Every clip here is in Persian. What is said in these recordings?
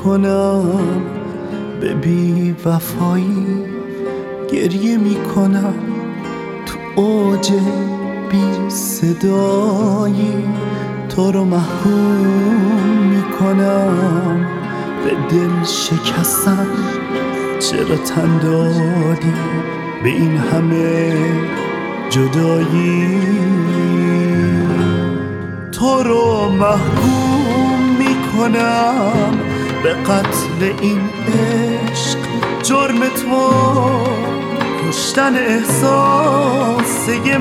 میکنم به بی وفایی، گریه میکنم تو اوج بی صدایی، تو رو محکوم میکنم به دل شکستن. چرا تن دادی به این همه جدایی؟ تو رو محکوم میکنم به قتل این عشق. جرم تو کشتن احساس یه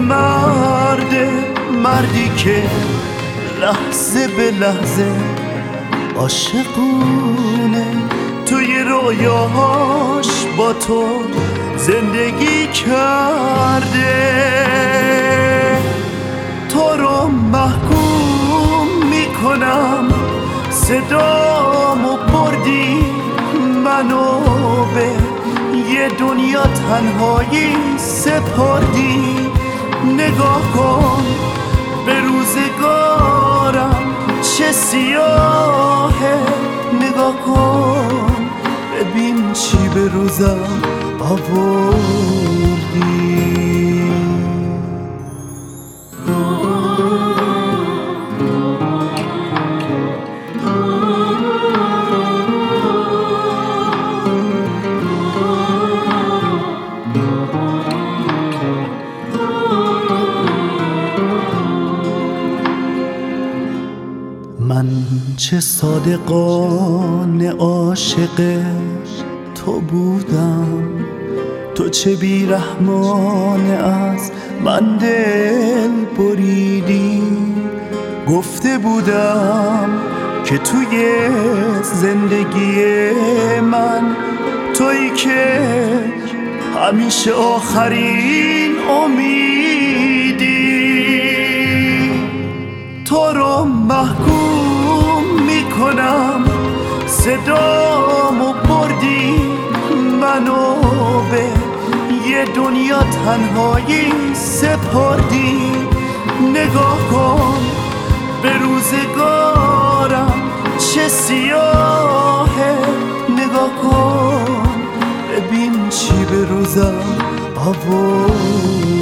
مردی که لحظه به لحظه عاشقونه توی رویاهاش با تو زندگی کرده. تو رو محکوم میکنم، صدامو بردی منو به یه دنیا تنهایی سپردی. نگاه کن به روزگارم چه سیاهه، نگاه کن ببین چی به روزم آوردی. من چه صادقانه عاشق تو بودم، تو چه بیرحمانه از من دل بریدی. گفته بودم که توی زندگی من تویی که همیشه آخرین امیدی. تو رو محکوم میکنم، صدامو بردی منو به یه دنیا تنهایی سپردی. نگاه کن به روزگارم چه سیاهه، نگاه کن ببین چی به روزم آورد.